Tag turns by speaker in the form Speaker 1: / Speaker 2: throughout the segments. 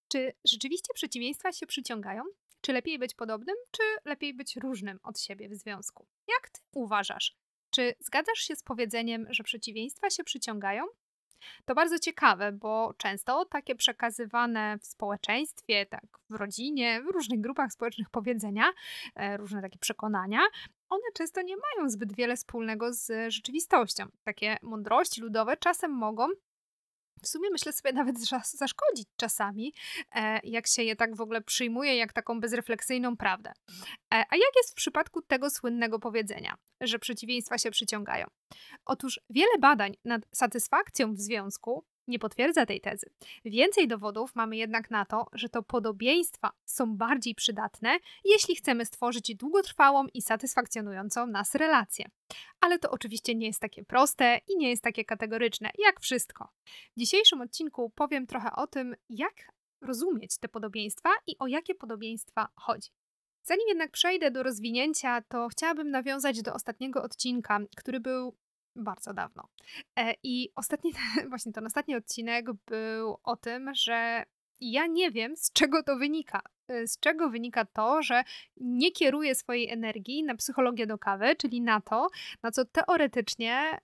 Speaker 1: Czy rzeczywiście przeciwieństwa się przyciągają? Czy lepiej być podobnym, czy lepiej być różnym od siebie w związku? Jak ty uważasz? Czy zgadzasz się z powiedzeniem, że przeciwieństwa się przyciągają? To bardzo ciekawe, bo często takie przekazywane w społeczeństwie, tak w rodzinie, w różnych grupach społecznych powiedzenia, różne takie przekonania, one często nie mają zbyt wiele wspólnego z rzeczywistością. Takie mądrości ludowe czasem mogą w sumie myślę sobie nawet zaszkodzić czasami, jak się je tak w ogóle przyjmuje, jak taką bezrefleksyjną prawdę. A jak jest w przypadku tego słynnego powiedzenia, że przeciwieństwa się przyciągają? Otóż wiele badań nad satysfakcją w związku nie potwierdza tej tezy. Więcej dowodów mamy jednak na to, że to podobieństwa są bardziej przydatne, jeśli chcemy stworzyć długotrwałą i satysfakcjonującą nas relację. Ale to oczywiście nie jest takie proste i nie jest takie kategoryczne, jak wszystko. W dzisiejszym odcinku powiem trochę o tym, jak rozumieć te podobieństwa i o jakie podobieństwa chodzi. Zanim jednak przejdę do rozwinięcia, to chciałabym nawiązać do ostatniego odcinka, który był bardzo dawno. I ostatni, właśnie ten ostatni odcinek był o tym, że ja nie wiem, z czego to wynika. Z czego wynika to, że nie kieruję swojej energii na psychologię do kawy, czyli na to, na co teoretycznie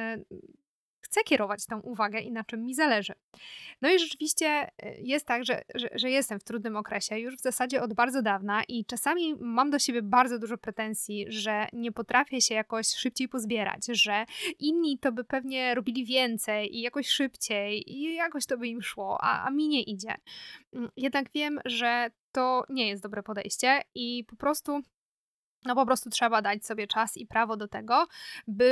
Speaker 1: chcę kierować tą uwagę i na czym mi zależy. No i rzeczywiście jest tak, że jestem w trudnym okresie już w zasadzie od bardzo dawna i czasami mam do siebie bardzo dużo pretensji, że nie potrafię się jakoś szybciej pozbierać, że inni to by pewnie robili więcej i jakoś szybciej i jakoś to by im szło, a mi nie idzie. Jednak wiem, że to nie jest dobre podejście i po prostu trzeba dać sobie czas i prawo do tego, by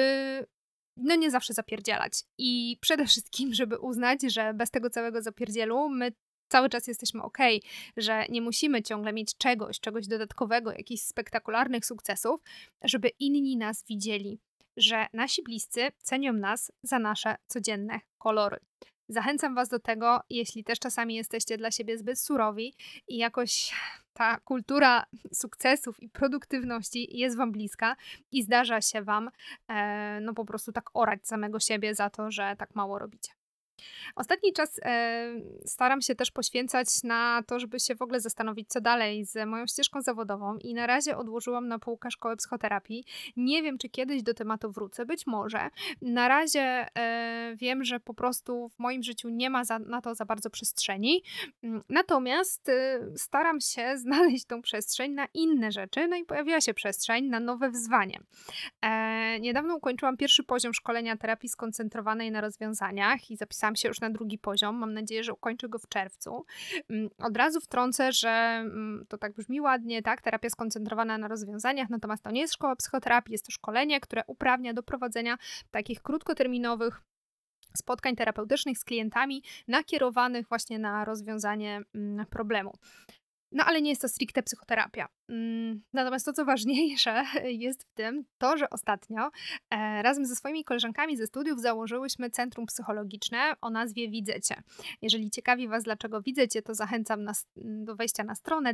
Speaker 1: nie zawsze zapierdzielać. I przede wszystkim, żeby uznać, że bez tego całego zapierdzielu my cały czas jesteśmy okej, że nie musimy ciągle mieć czegoś dodatkowego, jakichś spektakularnych sukcesów, żeby inni nas widzieli, że nasi bliscy cenią nas za nasze codzienne kolory. Zachęcam Was do tego, jeśli też czasami jesteście dla siebie zbyt surowi i jakoś ta kultura sukcesów i produktywności jest Wam bliska i zdarza się Wam po prostu tak orać samego siebie za to, że tak mało robicie. Ostatni czas staram się też poświęcać na to, żeby się w ogóle zastanowić, co dalej z moją ścieżką zawodową i na razie odłożyłam na półkę szkołę psychoterapii. Nie wiem, czy kiedyś do tematu wrócę, być może. Na razie wiem, że po prostu w moim życiu nie ma na to za bardzo przestrzeni, natomiast staram się znaleźć tą przestrzeń na inne rzeczy, no i pojawiła się przestrzeń na nowe wyzwanie. Niedawno ukończyłam pierwszy poziom szkolenia terapii skoncentrowanej na rozwiązaniach i zapisałam się już na drugi poziom. Mam nadzieję, że ukończę go w czerwcu. Od razu wtrącę, że to tak brzmi ładnie, tak? Terapia skoncentrowana na rozwiązaniach, natomiast to nie jest szkoła psychoterapii, jest to szkolenie, które uprawnia do prowadzenia takich krótkoterminowych spotkań terapeutycznych z klientami nakierowanych właśnie na rozwiązanie problemu. No ale nie jest to stricte psychoterapia. Natomiast to, co ważniejsze jest w tym, to, że ostatnio razem ze swoimi koleżankami ze studiów założyłyśmy centrum psychologiczne o nazwie Widzecie. Jeżeli ciekawi Was, dlaczego Widzecie, to zachęcam do wejścia na stronę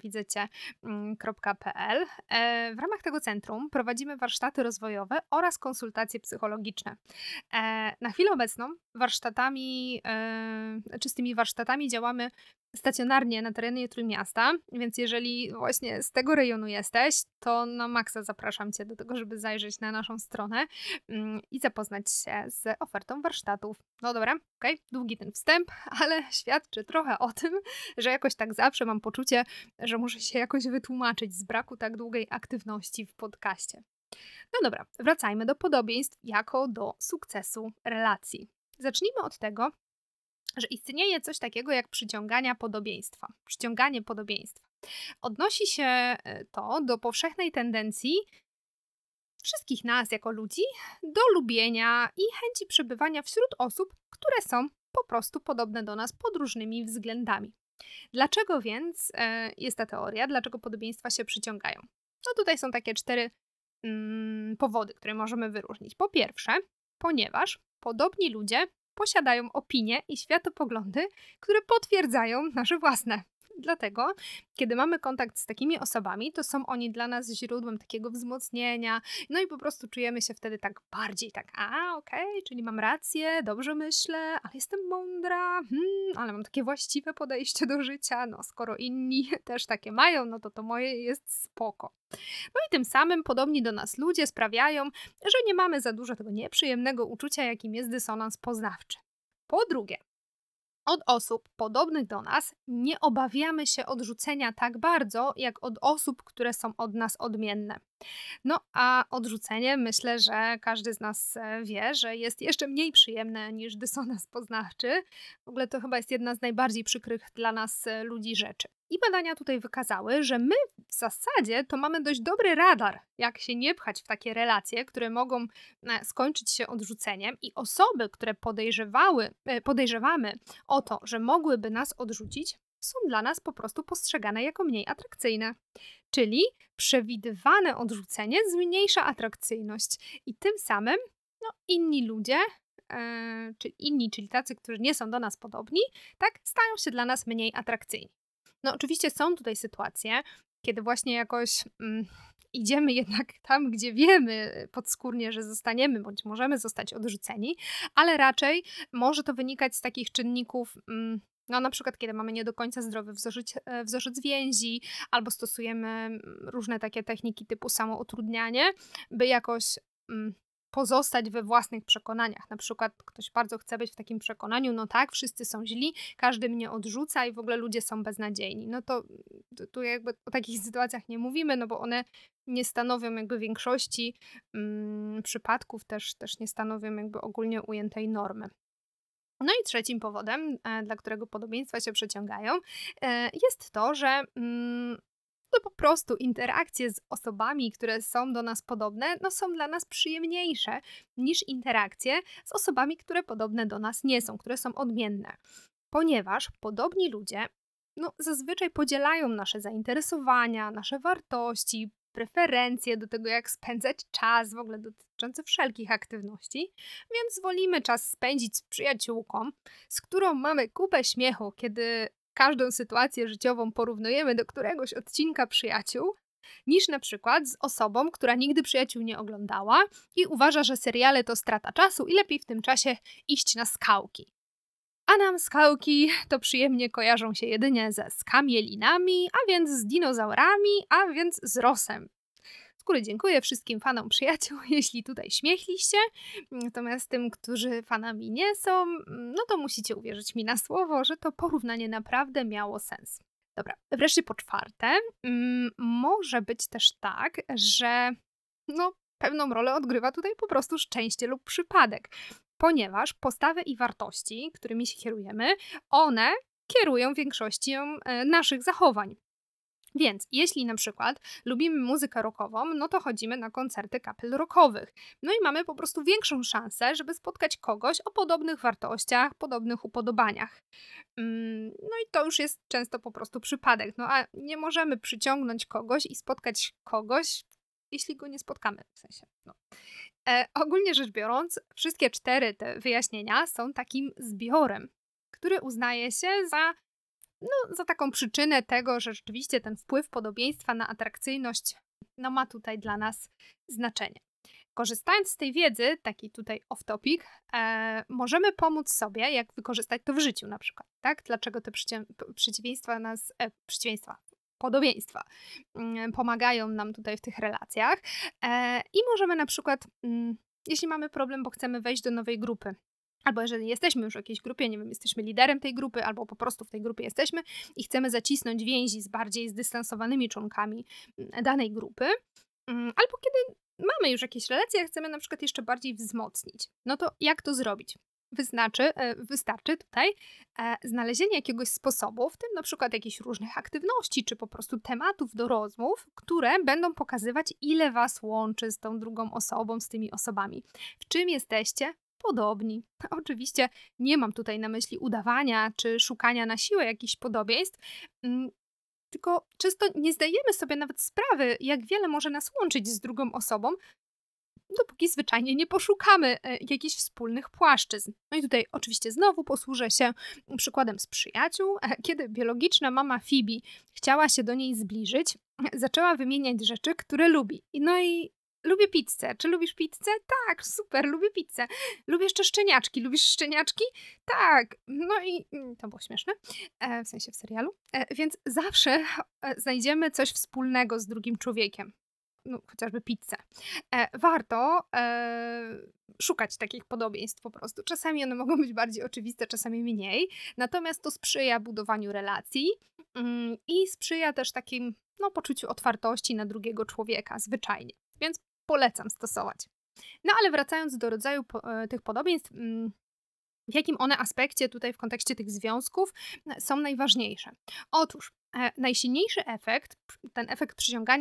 Speaker 1: centrumwidzecie.pl. W ramach tego centrum prowadzimy warsztaty rozwojowe oraz konsultacje psychologiczne. Na chwilę obecną z tymi warsztatami działamy stacjonarnie na terenie Trójmiasta, więc jeżeli właśnie z tego rejonu jesteś, to na maksa zapraszam Cię do tego, żeby zajrzeć na naszą stronę i zapoznać się z ofertą warsztatów. No dobra, okej, długi ten wstęp, ale świadczy trochę o tym, że jakoś tak zawsze mam poczucie, że muszę się jakoś wytłumaczyć z braku tak długiej aktywności w podcaście. No dobra, wracajmy do podobieństw jako do sukcesu relacji. Zacznijmy od tego, że istnieje coś takiego jak przyciąganie podobieństwa. Odnosi się to do powszechnej tendencji wszystkich nas jako ludzi do lubienia i chęci przebywania wśród osób, które są po prostu podobne do nas pod różnymi względami. Dlaczego więc jest ta teoria? Dlaczego podobieństwa się przyciągają? No tutaj są takie 4 powody, które możemy wyróżnić. Po pierwsze, ponieważ podobni ludzie posiadają opinie i światopoglądy, które potwierdzają nasze własne. Dlatego, kiedy mamy kontakt z takimi osobami, to są oni dla nas źródłem takiego wzmocnienia, no i po prostu czujemy się wtedy tak bardziej tak, okej, czyli mam rację, dobrze myślę, ale jestem mądra, ale mam takie właściwe podejście do życia, no skoro inni też takie mają, no to moje jest spoko. No i tym samym podobni do nas ludzie sprawiają, że nie mamy za dużo tego nieprzyjemnego uczucia, jakim jest dysonans poznawczy. Po drugie, od osób podobnych do nas nie obawiamy się odrzucenia tak bardzo, jak od osób, które są od nas odmienne. No a odrzucenie, myślę, że każdy z nas wie, że jest jeszcze mniej przyjemne niż dysonans poznawczy. W ogóle to chyba jest jedna z najbardziej przykrych dla nas ludzi rzeczy. I badania tutaj wykazały, że my w zasadzie to mamy dość dobry radar, jak się nie pchać w takie relacje, które mogą skończyć się odrzuceniem, i osoby, które podejrzewamy o to, że mogłyby nas odrzucić, są dla nas po prostu postrzegane jako mniej atrakcyjne. Czyli przewidywane odrzucenie zmniejsza atrakcyjność i tym samym inni ludzie, czyli tacy, którzy nie są do nas podobni, tak, stają się dla nas mniej atrakcyjni. No oczywiście są tutaj sytuacje, kiedy właśnie jakoś idziemy jednak tam, gdzie wiemy podskórnie, że zostaniemy, bądź możemy zostać odrzuceni, ale raczej może to wynikać z takich czynników, no na przykład kiedy mamy nie do końca zdrowy wzorzec więzi, albo stosujemy różne takie techniki typu samoutrudnianie, by jakoś pozostać we własnych przekonaniach. Na przykład ktoś bardzo chce być w takim przekonaniu, no tak, wszyscy są źli, każdy mnie odrzuca i w ogóle ludzie są beznadziejni. No to tu jakby o takich sytuacjach nie mówimy, no bo one nie stanowią jakby większości przypadków, też nie stanowią jakby ogólnie ujętej normy. No i trzecim powodem, dla którego podobieństwa się przeciągają, jest to, że no po prostu interakcje z osobami, które są do nas podobne, no są dla nas przyjemniejsze niż interakcje z osobami, które podobne do nas nie są, które są odmienne. Ponieważ podobni ludzie zazwyczaj podzielają nasze zainteresowania, nasze wartości, preferencje do tego, jak spędzać czas, w ogóle dotyczące wszelkich aktywności, więc wolimy czas spędzić z przyjaciółką, z którą mamy kupę śmiechu, kiedy każdą sytuację życiową porównujemy do któregoś odcinka Przyjaciół, niż na przykład z osobą, która nigdy Przyjaciół nie oglądała i uważa, że seriale to strata czasu i lepiej w tym czasie iść na skałki. A nam skałki to przyjemnie kojarzą się jedynie ze skamielinami, a więc z dinozaurami, a więc z Rossem. Z góry dziękuję wszystkim fanom Przyjaciół, jeśli tutaj śmiechliście, natomiast tym, którzy fanami nie są, no to musicie uwierzyć mi na słowo, że to porównanie naprawdę miało sens. Dobra, wreszcie po czwarte, może być też tak, że pewną rolę odgrywa tutaj po prostu szczęście lub przypadek, ponieważ postawy i wartości, którymi się kierujemy, one kierują większością naszych zachowań. Więc jeśli na przykład lubimy muzykę rockową, no to chodzimy na koncerty kapel rockowych. No i mamy po prostu większą szansę, żeby spotkać kogoś o podobnych wartościach, podobnych upodobaniach. No i to już jest często po prostu przypadek. No a nie możemy przyciągnąć kogoś i spotkać kogoś, jeśli go nie spotkamy, w sensie. Ogólnie rzecz biorąc, wszystkie 4 te wyjaśnienia są takim zbiorem, który uznaje się za taką przyczynę tego, że rzeczywiście ten wpływ podobieństwa na atrakcyjność ma tutaj dla nas znaczenie. Korzystając z tej wiedzy, taki tutaj off topic, możemy pomóc sobie, jak wykorzystać to w życiu na przykład, tak? Dlaczego te podobieństwa pomagają nam tutaj w tych relacjach. I możemy na przykład, jeśli mamy problem, bo chcemy wejść do nowej grupy, albo jeżeli jesteśmy już w jakiejś grupie, nie wiem, jesteśmy liderem tej grupy, albo po prostu w tej grupie jesteśmy i chcemy zacisnąć więzi z bardziej zdystansowanymi członkami danej grupy, albo kiedy mamy już jakieś relacje, a chcemy na przykład jeszcze bardziej wzmocnić. No to jak to zrobić? Wystarczy tutaj znalezienie jakiegoś sposobu, w tym na przykład jakichś różnych aktywności, czy po prostu tematów do rozmów, które będą pokazywać, ile was łączy z tą drugą osobą, z tymi osobami. W czym jesteście podobni. Oczywiście nie mam tutaj na myśli udawania czy szukania na siłę jakichś podobieństw, tylko często nie zdajemy sobie nawet sprawy, jak wiele może nas łączyć z drugą osobą, dopóki zwyczajnie nie poszukamy jakichś wspólnych płaszczyzn. No i tutaj oczywiście znowu posłużę się przykładem z przyjaciół. Kiedy biologiczna mama Phoebe chciała się do niej zbliżyć, zaczęła wymieniać rzeczy, które lubi. No i lubię pizzę. Czy lubisz pizzę? Tak, super, lubię pizzę. Lubię jeszcze szczeniaczki. Lubisz szczeniaczki? Tak. No i to było śmieszne, w sensie w serialu. Więc zawsze znajdziemy coś wspólnego z drugim człowiekiem. No, chociażby pizzę. Warto szukać takich podobieństw po prostu. Czasami one mogą być bardziej oczywiste, czasami mniej. Natomiast to sprzyja budowaniu relacji i sprzyja też takim poczuciu otwartości na drugiego człowieka, zwyczajnie. Więc polecam stosować. No ale wracając do rodzaju tych podobieństw, w jakim one aspekcie tutaj w kontekście tych związków są najważniejsze? Otóż najsilniejszy efekt, ten efekt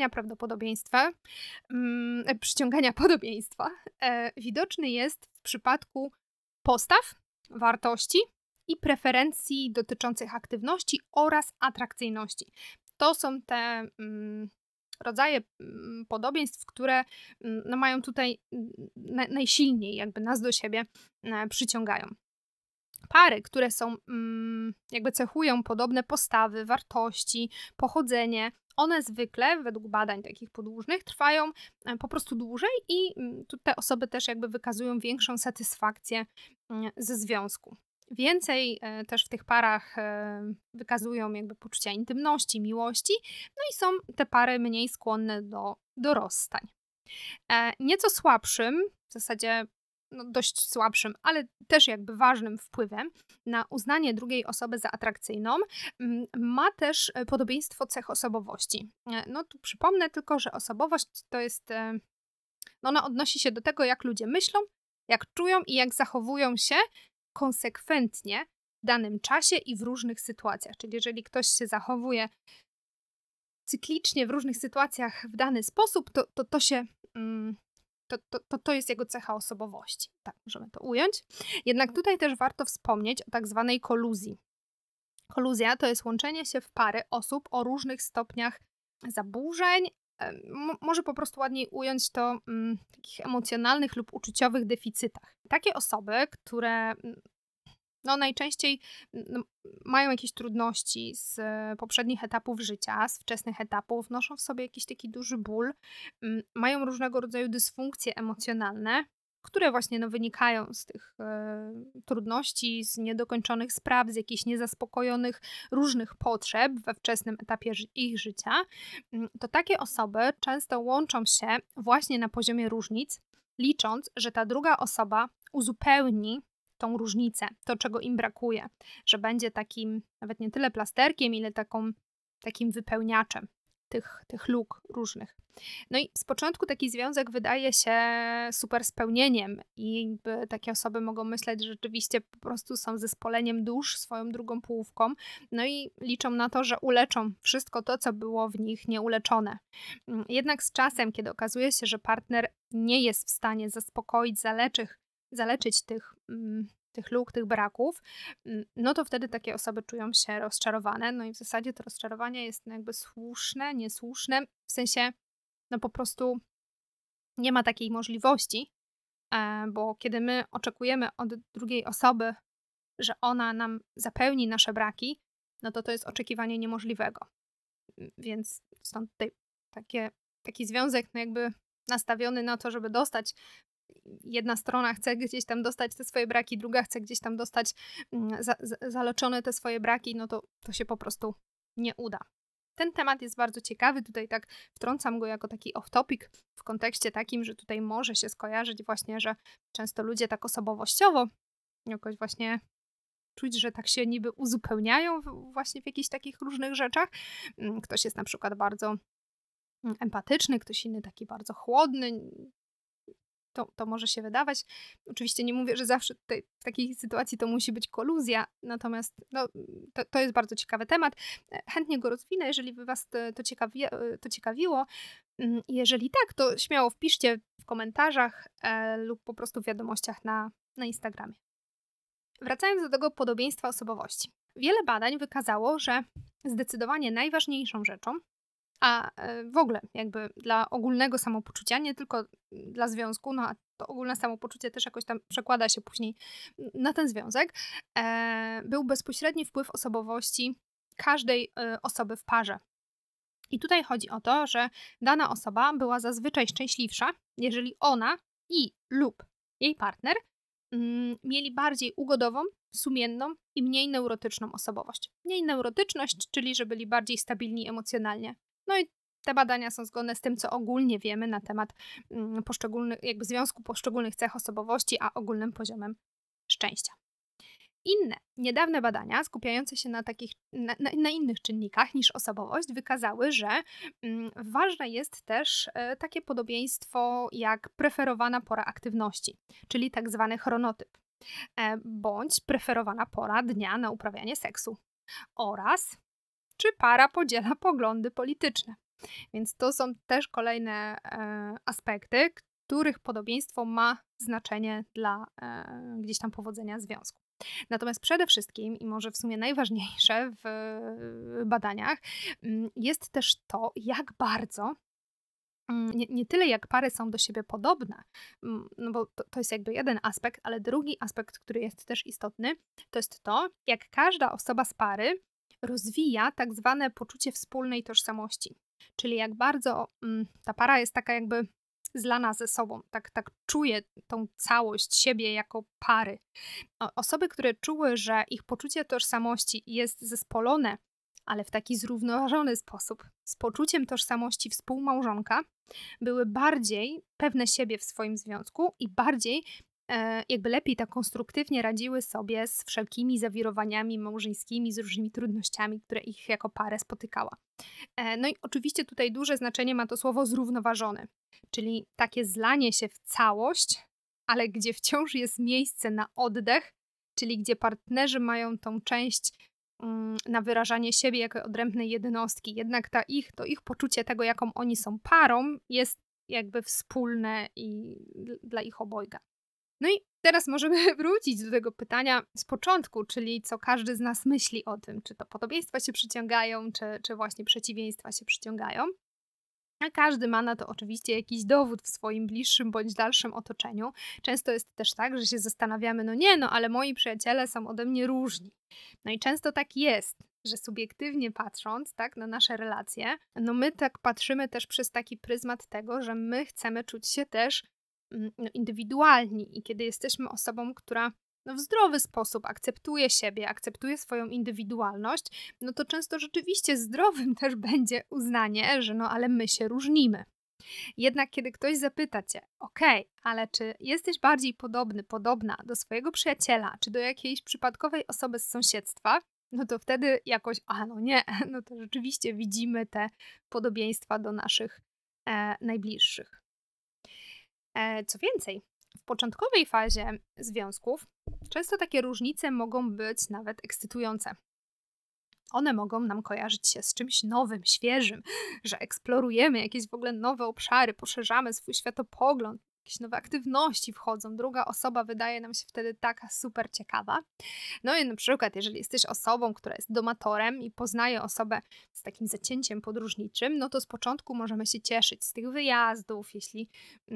Speaker 1: przyciągania podobieństwa, widoczny jest w przypadku postaw, wartości i preferencji dotyczących aktywności oraz atrakcyjności. To są te rodzaje podobieństw, które mają tutaj najsilniej jakby nas do siebie przyciągają. Pary, które są jakby cechują podobne postawy, wartości, pochodzenie, one zwykle, według badań takich podłużnych, trwają po prostu dłużej i te osoby też jakby wykazują większą satysfakcję ze związku. Więcej też w tych parach wykazują jakby poczucia intymności, miłości, no i są te pary mniej skłonne do rozstań. Nieco słabszym, w zasadzie dość słabszym, ale też jakby ważnym wpływem na uznanie drugiej osoby za atrakcyjną ma też podobieństwo cech osobowości. No tu przypomnę tylko, że osobowość to jest, ona odnosi się do tego, jak ludzie myślą, jak czują i jak zachowują się konsekwentnie w danym czasie i w różnych sytuacjach. Czyli jeżeli ktoś się zachowuje cyklicznie w różnych sytuacjach w dany sposób, to jest jego cecha osobowości. Tak możemy to ująć. Jednak tutaj też warto wspomnieć o tak zwanej koluzji. Koluzja to jest łączenie się w pary osób o różnych stopniach zaburzeń, może po prostu ładniej ująć to w takich emocjonalnych lub uczuciowych deficytach. Takie osoby, które najczęściej mają jakieś trudności z poprzednich etapów życia, z wczesnych etapów, noszą w sobie jakiś taki duży ból, mają różnego rodzaju dysfunkcje emocjonalne, które właśnie wynikają z tych trudności, z niedokończonych spraw, z jakichś niezaspokojonych różnych potrzeb we wczesnym etapie ich życia, to takie osoby często łączą się właśnie na poziomie różnic, licząc, że ta druga osoba uzupełni tą różnicę, to czego im brakuje, że będzie takim nawet nie tyle plasterkiem, ile takim wypełniaczem tych luk różnych. No i z początku taki związek wydaje się super spełnieniem i jakby takie osoby mogą myśleć, że rzeczywiście po prostu są zespoleniem dusz, swoją drugą połówką, no i liczą na to, że uleczą wszystko to, co było w nich nieuleczone. Jednak z czasem, kiedy okazuje się, że partner nie jest w stanie zaspokoić, zaleczyć tych luk, tych braków, no to wtedy takie osoby czują się rozczarowane. No i w zasadzie to rozczarowanie jest jakby słuszne, niesłuszne, w sensie po prostu nie ma takiej możliwości, bo kiedy my oczekujemy od drugiej osoby, że ona nam zapełni nasze braki, no to jest oczekiwanie niemożliwego. Więc stąd tutaj taki związek jakby nastawiony na to, żeby dostać. Jedna strona chce gdzieś tam dostać te swoje braki, druga chce gdzieś tam dostać zaleczone te swoje braki, no to się po prostu nie uda. Ten temat jest bardzo ciekawy, tutaj tak wtrącam go jako taki off-topic w kontekście takim, że tutaj może się skojarzyć właśnie, że często ludzie tak osobowościowo jakoś właśnie czuć, że tak się niby uzupełniają właśnie w jakichś takich różnych rzeczach. Ktoś jest na przykład bardzo empatyczny, ktoś inny taki bardzo chłodny. To może się wydawać. Oczywiście nie mówię, że zawsze w takiej sytuacji to musi być koluzja, natomiast to jest bardzo ciekawy temat. Chętnie go rozwinę, jeżeli by Was to ciekawiło. Jeżeli tak, to śmiało wpiszcie w komentarzach lub po prostu w wiadomościach na Instagramie. Wracając do tego podobieństwa osobowości. Wiele badań wykazało, że zdecydowanie najważniejszą rzeczą A w ogóle jakby dla ogólnego samopoczucia, nie tylko dla związku, no a to ogólne samopoczucie też jakoś tam przekłada się później na ten związek, był bezpośredni wpływ osobowości każdej osoby w parze. I tutaj chodzi o to, że dana osoba była zazwyczaj szczęśliwsza, jeżeli ona i lub jej partner mieli bardziej ugodową, sumienną i mniej neurotyczną osobowość. Mniej neurotyczność, czyli że byli bardziej stabilni emocjonalnie. No i te badania są zgodne z tym, co ogólnie wiemy na temat poszczególnych, jakby związku poszczególnych cech osobowości, a ogólnym poziomem szczęścia. Inne, niedawne badania skupiające się na takich, na innych czynnikach niż osobowość wykazały, że ważne jest też takie podobieństwo jak preferowana pora aktywności, czyli tak zwany chronotyp, bądź preferowana pora dnia na uprawianie seksu oraz czy para podziela poglądy polityczne. Więc to są też kolejne aspekty, których podobieństwo ma znaczenie dla gdzieś tam powodzenia związku. Natomiast przede wszystkim, i może w sumie najważniejsze w badaniach, jest też to, jak bardzo, nie tyle jak pary są do siebie podobne, no bo to jest jakby jeden aspekt, ale drugi aspekt, który jest też istotny, to jest to, jak każda osoba z pary rozwija tak zwane poczucie wspólnej tożsamości. Czyli jak bardzo ta para jest taka jakby zlana ze sobą, tak czuje tą całość siebie jako pary. Osoby, które czuły, że ich poczucie tożsamości jest zespolone, ale w taki zrównoważony sposób, z poczuciem tożsamości współmałżonka, były bardziej pewne siebie w swoim związku i bardziej jakby lepiej tak konstruktywnie radziły sobie z wszelkimi zawirowaniami małżeńskimi, z różnymi trudnościami, które ich jako parę spotykała. No i oczywiście tutaj duże znaczenie ma to słowo zrównoważony, czyli takie zlanie się w całość, ale gdzie wciąż jest miejsce na oddech, czyli gdzie partnerzy mają tą część na wyrażanie siebie jako odrębnej jednostki. Jednak to ich poczucie tego, jaką oni są parą, jest jakby wspólne i dla ich obojga. No i teraz możemy wrócić do tego pytania z początku, czyli co każdy z nas myśli o tym, czy to podobieństwa się przyciągają, czy właśnie przeciwieństwa się przyciągają. A każdy ma na to oczywiście jakiś dowód w swoim bliższym bądź dalszym otoczeniu. Często jest też tak, że się zastanawiamy, ale moi przyjaciele są ode mnie różni. No i często tak jest, że subiektywnie patrząc, tak, na nasze relacje, my tak patrzymy też przez taki pryzmat tego, że my chcemy czuć się też indywidualni i kiedy jesteśmy osobą, która w zdrowy sposób akceptuje siebie, akceptuje swoją indywidualność, to często rzeczywiście zdrowym też będzie uznanie, że ale my się różnimy. Jednak kiedy ktoś zapyta cię, ale czy jesteś bardziej podobna do swojego przyjaciela, czy do jakiejś przypadkowej osoby z sąsiedztwa, to wtedy jakoś, nie, to rzeczywiście widzimy te podobieństwa do naszych najbliższych. Co więcej, w początkowej fazie związków często takie różnice mogą być nawet ekscytujące. One mogą nam kojarzyć się z czymś nowym, świeżym, że eksplorujemy jakieś w ogóle nowe obszary, poszerzamy swój światopogląd, jakieś nowe aktywności wchodzą, druga osoba wydaje nam się wtedy taka super ciekawa. No i na przykład, jeżeli jesteś osobą, która jest domatorem i poznaje osobę z takim zacięciem podróżniczym, to z początku możemy się cieszyć z tych wyjazdów, jeśli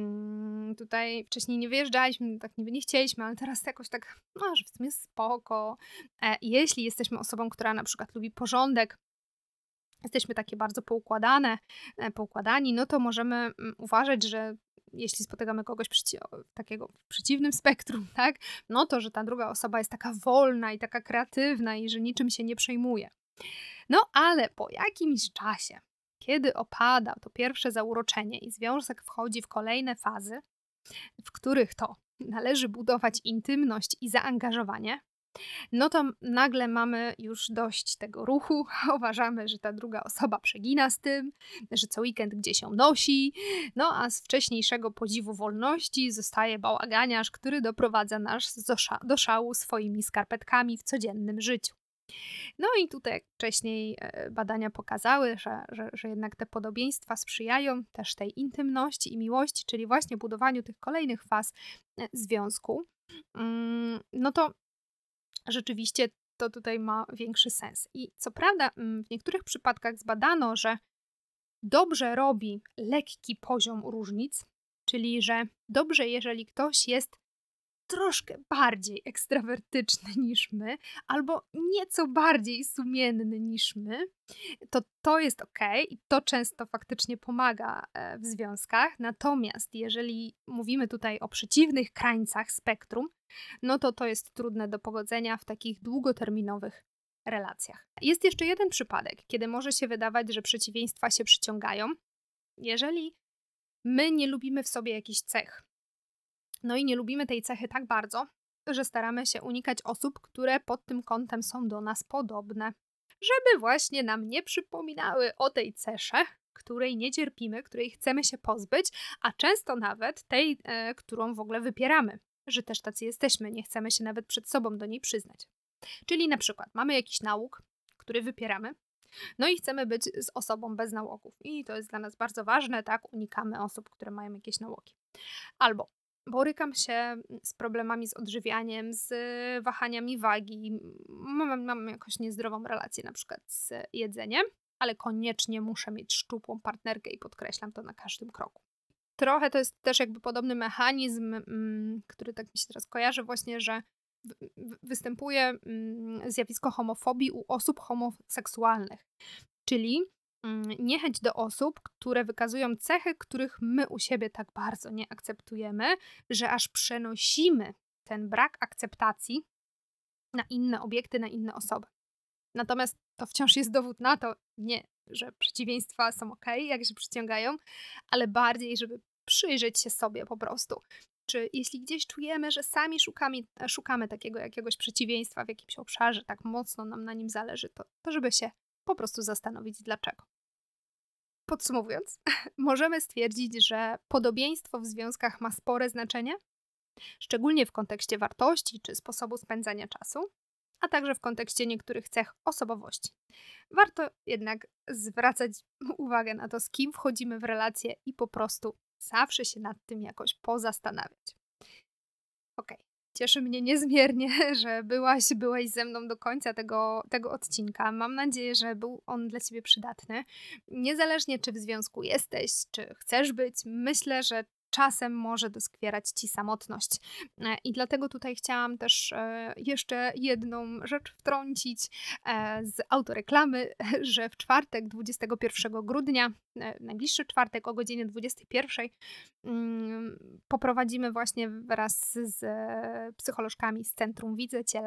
Speaker 1: tutaj wcześniej nie wyjeżdżaliśmy, tak nie chcieliśmy, ale teraz jakoś tak, że w sumie spoko. Jeśli jesteśmy osobą, która na przykład lubi porządek, jesteśmy takie bardzo poukładani, to możemy uważać, że jeśli spotykamy kogoś takiego w przeciwnym spektrum, tak, to, że ta druga osoba jest taka wolna i taka kreatywna i że niczym się nie przejmuje. Ale po jakimś czasie, kiedy opada to pierwsze zauroczenie i związek wchodzi w kolejne fazy, w których to należy budować intymność i zaangażowanie, to nagle mamy już dość tego ruchu, uważamy, że ta druga osoba przegina z tym, że co weekend gdzieś ją nosi, a z wcześniejszego podziwu wolności zostaje bałaganiarz, który doprowadza nas do szału swoimi skarpetkami w codziennym życiu. I tutaj jak wcześniej badania pokazały, że jednak te podobieństwa sprzyjają też tej intymności i miłości, czyli właśnie budowaniu tych kolejnych faz związku, to rzeczywiście to tutaj ma większy sens. I co prawda w niektórych przypadkach zbadano, że dobrze robi lekki poziom różnic, czyli że dobrze, jeżeli ktoś jest troszkę bardziej ekstrawertyczny niż my, albo nieco bardziej sumienny niż my, to jest okej i to często faktycznie pomaga w związkach. Natomiast jeżeli mówimy tutaj o przeciwnych krańcach spektrum, no to jest trudne do pogodzenia w takich długoterminowych relacjach. Jest jeszcze jeden przypadek, kiedy może się wydawać, że przeciwieństwa się przyciągają. Jeżeli my nie lubimy w sobie jakichś cech, no i nie lubimy tej cechy tak bardzo, że staramy się unikać osób, które pod tym kątem są do nas podobne, żeby właśnie nam nie przypominały o tej cesze, której nie cierpimy, której chcemy się pozbyć, a często nawet tej, którą w ogóle wypieramy, że też tacy jesteśmy, nie chcemy się nawet przed sobą do niej przyznać. Czyli na przykład mamy jakiś nauk, który wypieramy, no i chcemy być z osobą bez nałogów. I to jest dla nas bardzo ważne, tak? Unikamy osób, które mają jakieś nałogi. Albo borykam się z problemami z odżywianiem, z wahaniami wagi, mam jakoś niezdrową relację na przykład z jedzeniem, ale koniecznie muszę mieć szczupłą partnerkę i podkreślam to na każdym kroku. Trochę to jest też jakby podobny mechanizm, który tak mi się teraz kojarzy właśnie, że występuje zjawisko homofobii u osób homoseksualnych, czyli niechęć do osób, które wykazują cechy, których my u siebie tak bardzo nie akceptujemy, że aż przenosimy ten brak akceptacji na inne obiekty, na inne osoby. Natomiast to wciąż jest dowód na to, nie, że przeciwieństwa są okej, jak się przyciągają, ale bardziej, żeby przyjrzeć się sobie po prostu. Czy jeśli gdzieś czujemy, że sami szukamy takiego jakiegoś przeciwieństwa w jakimś obszarze, tak mocno nam na nim zależy, to żeby się po prostu zastanowić dlaczego. Podsumowując, możemy stwierdzić, że podobieństwo w związkach ma spore znaczenie, szczególnie w kontekście wartości czy sposobu spędzania czasu, a także w kontekście niektórych cech osobowości. Warto jednak zwracać uwagę na to, z kim wchodzimy w relacje i po prostu zawsze się nad tym jakoś pozastanawiać. Okej. Cieszy mnie niezmiernie, że byłeś ze mną do końca tego odcinka. Mam nadzieję, że był on dla Ciebie przydatny. Niezależnie, czy w związku jesteś, czy chcesz być, myślę, że czasem może doskwierać Ci samotność. I dlatego tutaj chciałam też jeszcze jedną rzecz wtrącić z autoreklamy, że w czwartek 21 grudnia, najbliższy czwartek o godzinie 21 poprowadzimy właśnie wraz z psycholożkami z Centrum Widzę Cię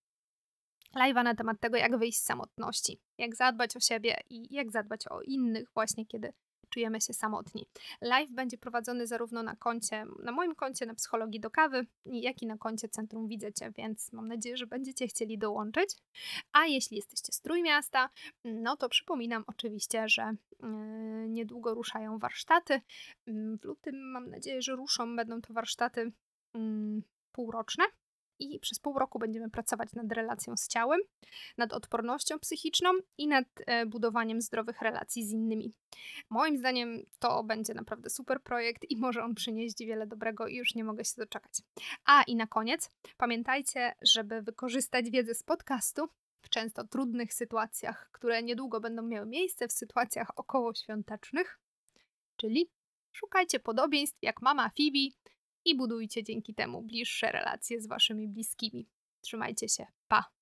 Speaker 1: live'a na temat tego, jak wyjść z samotności, jak zadbać o siebie i jak zadbać o innych właśnie, kiedy czujemy się samotni. Live będzie prowadzony zarówno na moim koncie na Psychologii do Kawy, jak i na koncie Centrum Widzę Cię, więc mam nadzieję, że będziecie chcieli dołączyć. A jeśli jesteście z Trójmiasta, no to przypominam oczywiście, że niedługo ruszają warsztaty. W lutym mam nadzieję, że będą to warsztaty półroczne. I przez pół roku będziemy pracować nad relacją z ciałem, nad odpornością psychiczną i nad budowaniem zdrowych relacji z innymi. Moim zdaniem to będzie naprawdę super projekt i może on przynieść wiele dobrego i już nie mogę się doczekać. A i na koniec pamiętajcie, żeby wykorzystać wiedzę z podcastu w często trudnych sytuacjach, które niedługo będą miały miejsce w sytuacjach okołoświątecznych, czyli szukajcie podobieństw jak mama Phoebe i budujcie dzięki temu bliższe relacje z waszymi bliskimi. Trzymajcie się, pa!